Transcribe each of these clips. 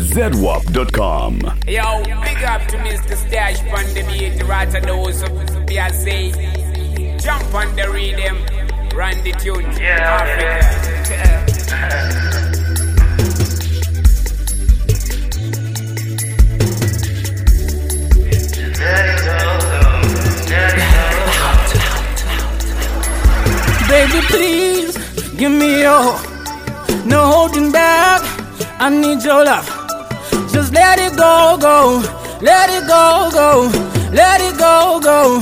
ZWAP.com. Yo, big up to Mr. Stash on the beat, right and those of I say, jump on the rhythm, run the tune, Africa. Baby, please give me your, no holding back. I need your love. Just let it go, go. Let it go, go. Let it go, go.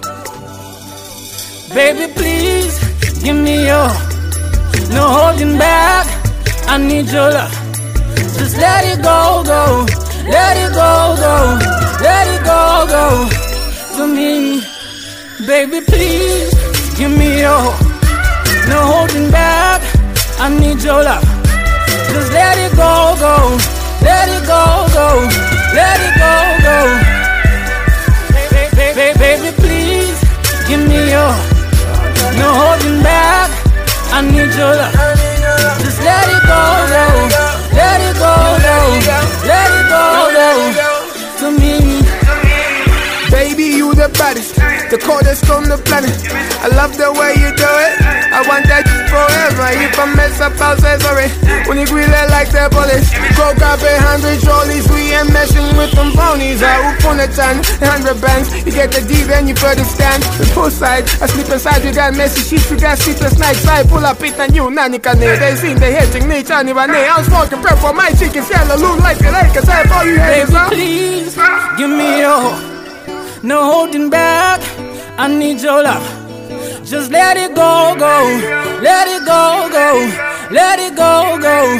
Baby, please give me your, no holding back. I need your love. Just let it go, go. Let it go, go. Let it go, go. To me, baby, please give me your, no holding back. I need your love. Just let it go, go. Let it go, go. Let it go, go. Baby, please give me your, no holding back. I need your love. Just let it go, go. Let it go, go. Let it go, go. To me, baby, you the baddest, the coldest on the planet. I love the way you do it. I want that forever. If I mess up, I'll say sorry. When you grill it like the police, go grab 100 trolleys. We ain't messing with them ponies. I hoop on a ton, 100 bands. You get the D, then you further stand. The pool side, I sleep inside. You got messy sheets, you got sleepless nights. I pull up it and you, nanny can they seen the hating me, Johnny Vanay. I'm smoking prep for my chickens. Yellow look like the Lakers. I for you haters, huh? please give me your, no holding back. I need your love. Just let it go, go. Let it go, go. Let it go, go.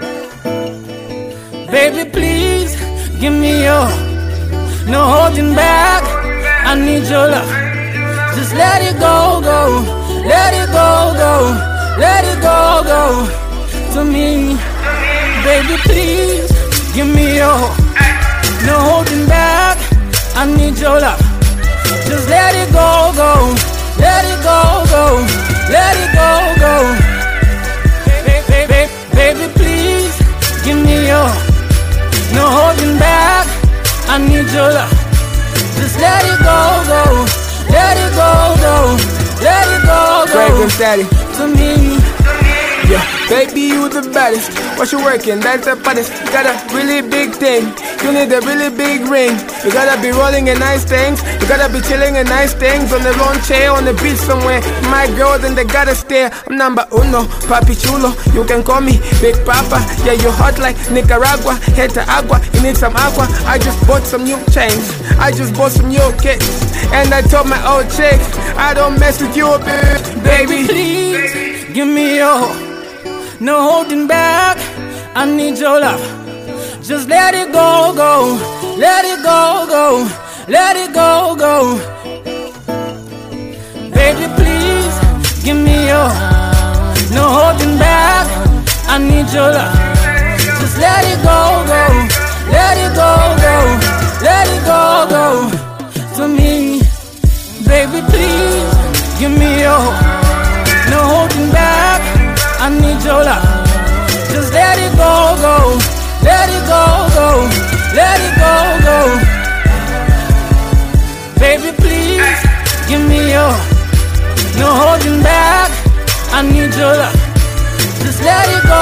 Baby, please give me your, no holding back. I need your love. Just let it go, go. Let it go, go. Let it go, go. To me, baby, please give me your, no holding back. I need your love. Just let it go, go. Let it go, go. Let it go, go. Baby, please give me your, no holding back. I need your love. Just let it go, go. Let it go, go. Let it go, go. Fragrance daddy. To me, yeah, baby, you the baddest. What you working? That's the baddest. You got a really big thing. You need a really big ring. You gotta be rolling in nice things. You gotta be chilling in nice things. On the lawn chair, on the beach somewhere. My girl, then they gotta stare. I'm number uno, papi chulo. You can call me Big Papa. Yeah, you hot like Nicaragua. Head to agua, you need some agua. I just bought some new chains. I just bought some new kicks. And I told my old chick, I don't mess with you, baby. please give me your, no holding back. I need your love. Just let it go, go. Let it go, go. Let it go, go. Baby, please give me your, no holding back. I need your love. Just let it go, go. Let it go, go. Let it go, go. To me, baby, please give me your, no holding back. I need your love. Just let it go, go. Let it go, go. Let it go, go. Baby, please give me your, no holding back. I need your love. Just let it go,